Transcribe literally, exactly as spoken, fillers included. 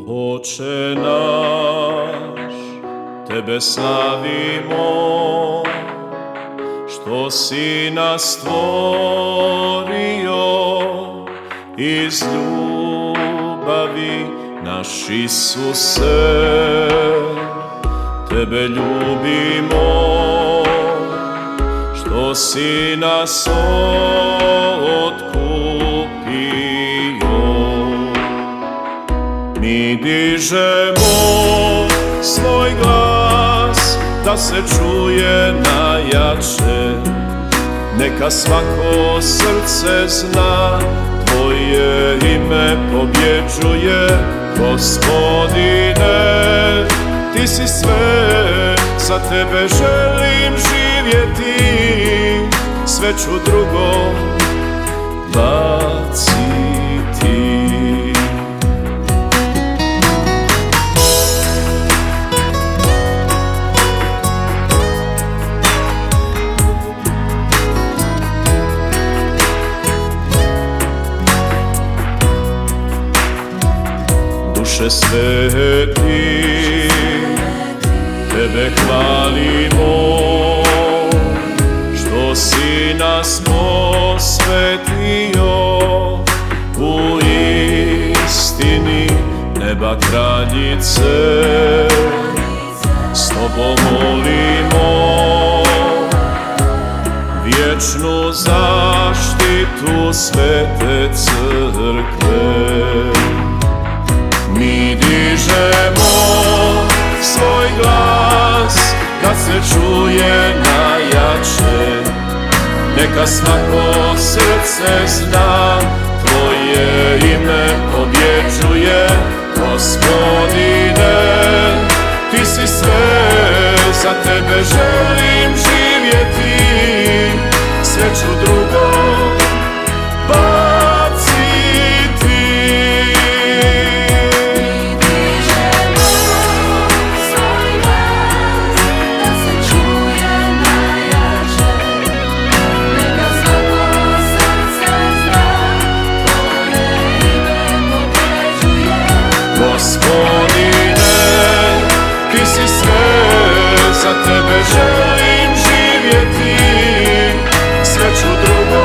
Oče naš, Tebe slavimo, što si nas stvorio iz ljubavi, naš Isuse. Tebe ljubimo, što si nas otkupio. Mi dižemo svoj glas, da se čuje najjače. Neka svako srce zna, Tvoje ime pobjeđuje. Gospodine, Ti si sve, za Tebe želim živjeti. Sve ću drugo baciti. Duše sveti, Tebe hvalimo, što si nas posvetio. U istini neba kraljice, s Tobom molimo vječnu zaštitu svete crkve. Mi dižemo svoj glas, kad se čuje najjače. Neka svako srce zna, Tvoje ime pobjeđuje. Gospodine, Ti si sve, za Tebe želim živjeti. Sve ću drugo Gospodine, Ti si sve, za Tebe želim živjeti. Sve ću drugo